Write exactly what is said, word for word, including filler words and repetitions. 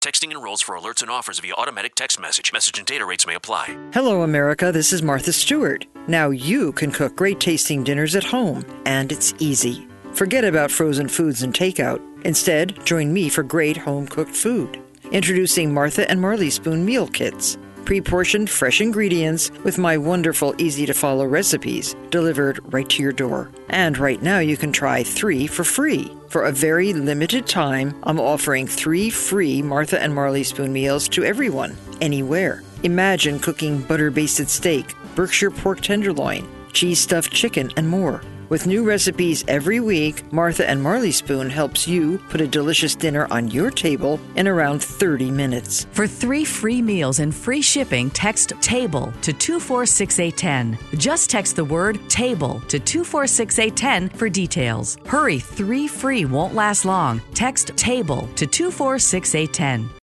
Texting enrolls for alerts and offers via automatic text message. Message and data rates may apply. Hello, America. This is Martha Stewart. Now you can cook great tasting dinners at home, and it's easy. Forget about frozen foods and takeout. Instead, join me for great home-cooked food. Introducing Martha and Marley Spoon Meal Kits. Pre-portioned fresh ingredients with my wonderful, easy-to-follow recipes delivered right to your door. And right now you can try three for free. For a very limited time, I'm offering three free Martha and Marley Spoon meals to everyone, anywhere. Imagine cooking butter-basted steak, Berkshire pork tenderloin, cheese-stuffed chicken, and more. With new recipes every week, Martha and Marley Spoon helps you put a delicious dinner on your table in around thirty minutes. For three free meals and free shipping, text TABLE to two four six eight one zero. Just text the word TABLE to two four six eight one zero for details. Hurry, three free won't last long. Text TABLE to two four six eight one zero.